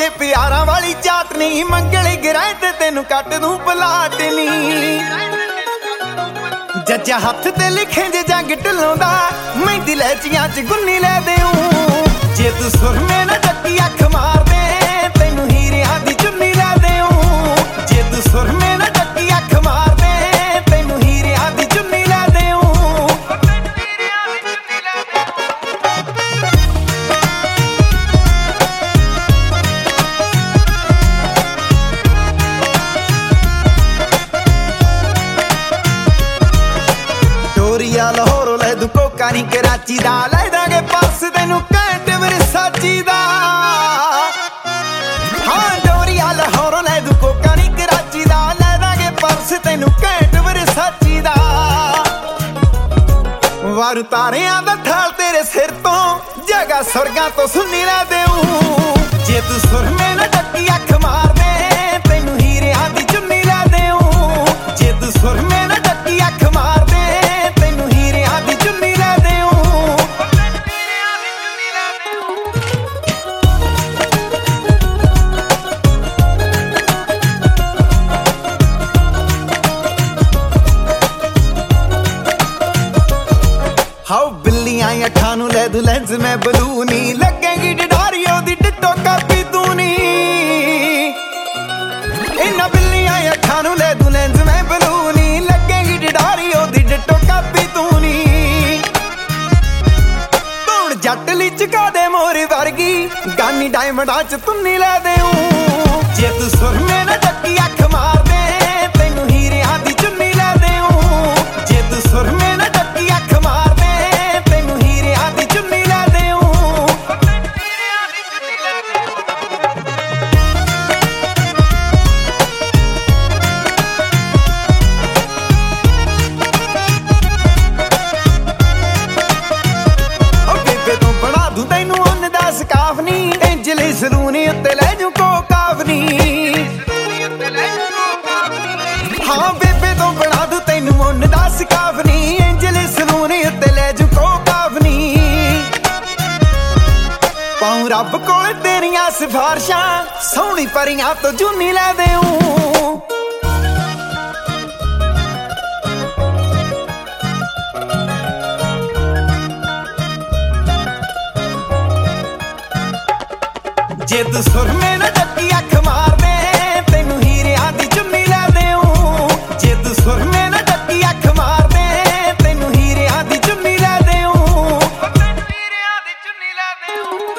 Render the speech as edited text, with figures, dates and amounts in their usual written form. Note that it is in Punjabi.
ਕੇ ਪਿਆਰਾਂ ਵਾਲੀ ਚਾਟਨੀ ਮੰਗਲੀ ਗਿਰਾਏ ਤੇ ਤੈਨੂੰ ਕੱਟ ਦੂੰ ਪਲਾਟਨੀ ਜੱਜਾ ਹੱਥ ਤੇ ਲਿਖੇ ਜੇ ਜੰਗ ਢਲੋਂ ਦਾ ਮਹਿੰਦੀ ਲੈਚੀਆਂ ਚ ਗੁੰਨੀ ਲੈ ਦੇਉ ਜੇ ਤੂੰ ਸੁਰਮੇ ਨਾ ਟੱਕੀ ਅੱਖ ਮਾਰ ਦੇ ਤੈਨੂੰ ਹੀਰਿਆਂ ਦੀ ਚੁੰਨੀ ਲੈ ਦੇਉ ਜੇ ਤੂੰ ਸੁਰਮੇ ਨਾ ਟੱਕੀ ਅੱਖ ਮਾਰ ਦੇ ਤੈਨੂੰ ਹੀਰਿਆਂ ਦੀ ਚੁੰਨੀ ਲੈ ਦੇਉ ਡੋਰੀਆ ਲਾਹੌਰੋਂ ਲੈ ਦੂ ਕੋਕਾ ਨੀ ਕਰਾਚੀ ਦਾ ਲੈ ਦਾਂਗੇ ਪਰਸ ਤੈਨੂੰ ਘੈਂਟ ਵਰਸਾਚੀ ਦਾ ਹਾਂ ਡੋਰੀਆ ਲਾਹੌਰੋਂ ਲੈ ਦੂ ਕੋਕਾ ਨੀ ਕਰਾਚੀ ਦਾ ਲੈ ਦਾਂਗੇ ਪਰਸ ਤੈਨੂੰ ਘੈਂਟ ਵਰਸਾਚੀ ਦਾ ਵਾਰੂ ਤਾਰਿਆਂ ਦਾ ਠਾਲ ਤੇਰੇ ਸਿਰ ਤੋਂ ਜਗਾ ਸੁਰਗਾਂ ਤੋਂ ਸੁਣੀ ਲੈ ਦੇਉ ਜੇ ਤੂੰ ਸੁਰਮੇ ਨਾ ਟੱਕੀ ਅੱਖ ਮਾਰ ਦੇ ਤੈਨੂੰ ਹੀਰਿਆਂ ਦੀ ਚੁੰਨੀ ਲੈ ਦੇਉ ਜੇ ਤੂੰ ਸੁਰਮੇ ਨਾ ਟੱਕੀ ਅੱਖ ਮਾਰ ਦੇ ਤੈਨੂੰ ਹੀਰਿਆਂ ਦੀ ਚੁੰਨੀ ਲੈ ਦੇਉ ਹਾਉ ਬਿੱਲੀਆਂ ਅੱਖਾਂ ਨੂੰ ਲੈ ਦੂ ਲੈਂਸ ਮੈਂ ਬਲੂ ਨੀ ਲੱਗੇਗੀ ਡਿਡਾਰੀ ਉਹਦੀ ਡਿੱਟੋ ਕਾਪੀ ਤੂੰ ਨੀ ਇਹਨਾਂ ਬਿੱਲੀਆਂ ਅੱਖਾਂ ਨੂੰ ਲੈ ਦੂ ਲੈਂਸ ਮੈਂ ਬਲੂ ਨੀ ਲੱਗੇਗੀ ਡਿਡਾਰੀ ਉਹਦੀ ਡਿੱਟੋ ਕਾਪੀ ਤੂੰ ਨੀ ਤੂੰ ਜੱਟ ਲਈ ਚਕਾ ਦੇ ਮੋਰੀ ਵਰਗੀ ਗਾਨੀ ਡਾਇਮੰਡਾਂ ਚ ਤੁੰਨੀ ਲੈ ਦੇਉ ਜੇ ਤੂੰ ਸੁਰਮੇ ਨਾ ਟੱਕੀ ਅੱਖ ਮਾਰ ਦੇ ਤੈਨੂੰ ਹੀਰਿਆਂ ਦੀ ਚੁੰਨੀ ਲੈ ਦੇਉ ਜੇ ਤੂੰ ਸੁਰਮੇ ਨਾ ਟੱਕੀ ਅੱਖ ਮਾਰ ਦੇ ਤੈਨੂੰ ਹੀਰਿਆਂ ਦੀ ਚੁੰਨੀ ਲੈ ਦੇਉ ਬਣਾ ਦੂੰ ਤੈਨੂੰ ਉਹਨ ਦਾ ਸਕਾਫ ਨੀ ਇੰਜਲੀ ਸਲੂਨੀ ਉੱਤੇ ਲੈ ਜੂ ਕੋਕਾਫ ਨੀ ਹਾਂ ਬੇਬੇ ਤੋਂ ਬਣਾ ਦੂੰ ਤੈਨੂੰ ਉਹਨ ਦਾ ਸਕਾਫ ਨੀ ਇੰਜਲੀ ਸਲੂਨੀ ਉੱਤੇ ਲੈ ਜੂ ਕੋਕਾਫ ਨੀ ਪਾਉ ਰੱਬ ਕੋਲ ਤੇਰੀਆਂ ਸਿਫਾਰਸ਼ਾਂ ਸੋਹਣੀ ਪਰੀਆਂ ਤੋਂ ਜੂਨੀ ਲੈ ਦੇਉ ਜੇ ਤੂੰ ਸੁਰਮੇ ਨਾ ਟੱਕੀ ਅੱਖ ਮਾਰ ਦੇ ਤੈਨੂੰ ਹੀਰਿਆਂ ਦੀ ਚੁੰਨੀ ਲੈ ਦੇਉ ਜੇ ਤੂੰ ਸੁਰਮੇ ਨਾ ਟੱਕੀ ਅੱਖ ਮਾਰ ਦੇ ਤੈਨੂੰ ਹੀਰਿਆਂ ਦੀ ਚੁੰਨੀ ਲੈ ਦੇਉ ਹੀਰਿਆਂ ਦੀ ਚੁੰਨੀ ਲੈ ਦੇਉ